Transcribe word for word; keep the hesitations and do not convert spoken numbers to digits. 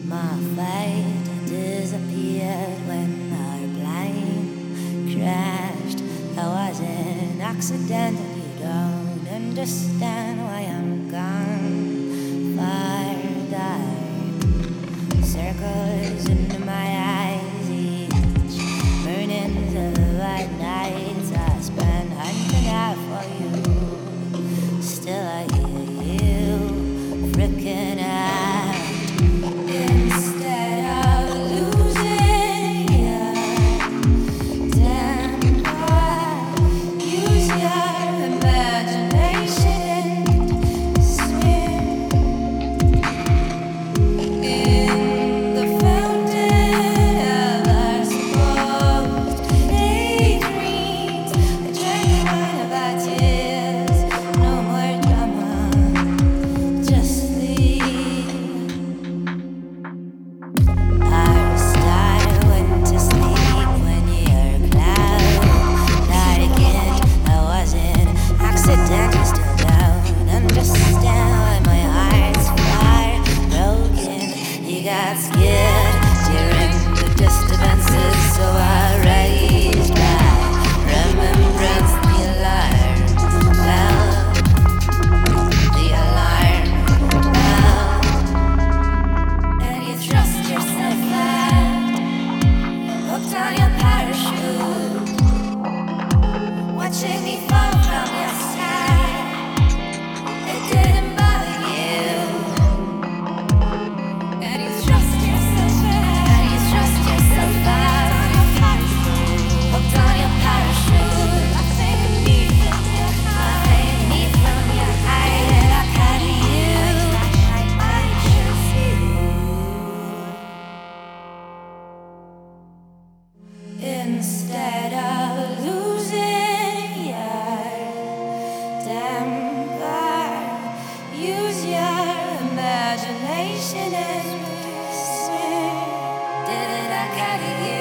My fate disappeared when our plane crashed. I was an accident and you don't understand why I'm gone. Fire died, circles into my eyes, each mornings of white nights I spent hunting out for you. Still I hear you freaking out. Instead of losing you, damn boy, use your imagination and swim in the fountain of our supposed daydreams. I drank wine of our tears, no more drama, just leave. Our star went to sleep when your cloud died again. I was an accident, you still don't understand why my heart's far broken. You got scared during the disturbances, so I raised my remembrance. The alarm bell, the alarm bell. And you thrust yourself out, hooked on your parachute, watching me fall from your side. It didn't bother you. And you thrust yourself out, and you thrust yourself out, hooked on your parachute. Nothing me from your nothing me from your eye that I carry you. I choose you. Instead of losing your temper, use your imagination and swim. Did it, I carry you.